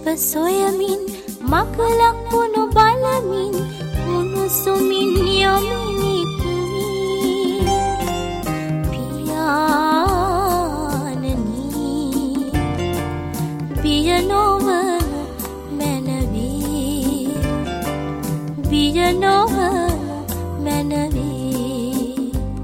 ශිල්ප සොයමින් මකලක් වුණු බලමින් උණුසුමින් යමිනි පියාණනි බිය නොවන මැනවී බිය නොවන මැනවී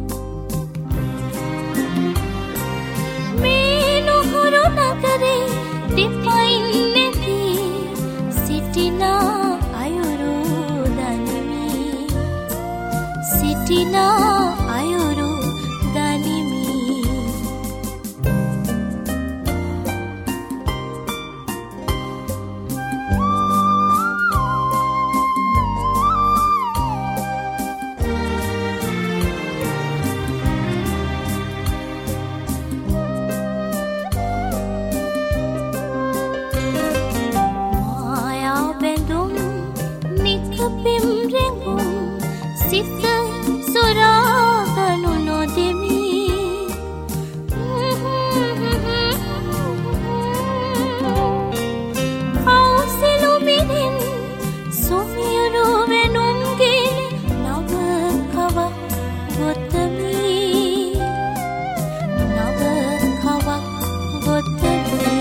මේ නුහුරු නගරේ දෙපයින් නැගී සිටිනා අයුරු දනිමි සිටිනා අයුරු දනිමි සිත සොරාගනු නොදෙමි අවසිලුමිනින් සුමියුරු වෙනුම්ගේ නව කවක් ගොතමි නව කවක් ගොතමි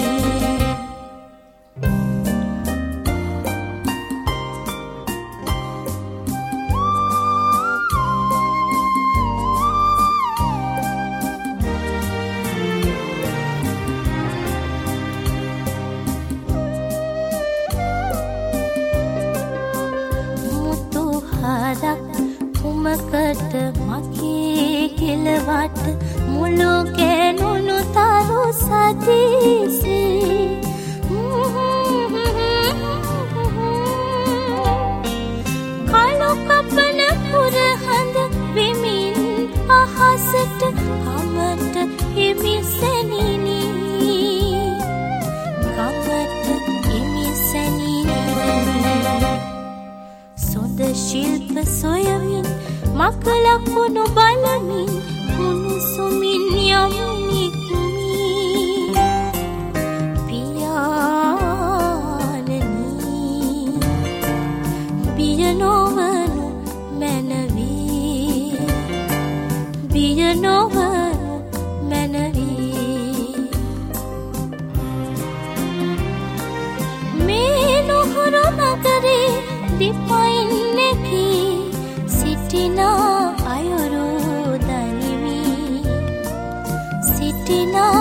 කුමකට මගේ කෙලවට මුළු කැනුණු තරු සදීසේ කළු කපන පුරහඳ වෙමින් අහසට කමට හිමිසැනිනි කමට හිමිසැනිනි සොඳ ශිල්ප සොයමින් මකලක් වුණු බලමින් උණුසුමින් යමිනි පියාණනි බිය නොවන මැනවී බිය නොවන මැනවී මේ නුහුරු නගරේ දෙපයින් නැගී සිටිනා අයුරු දනිමි සිටිනා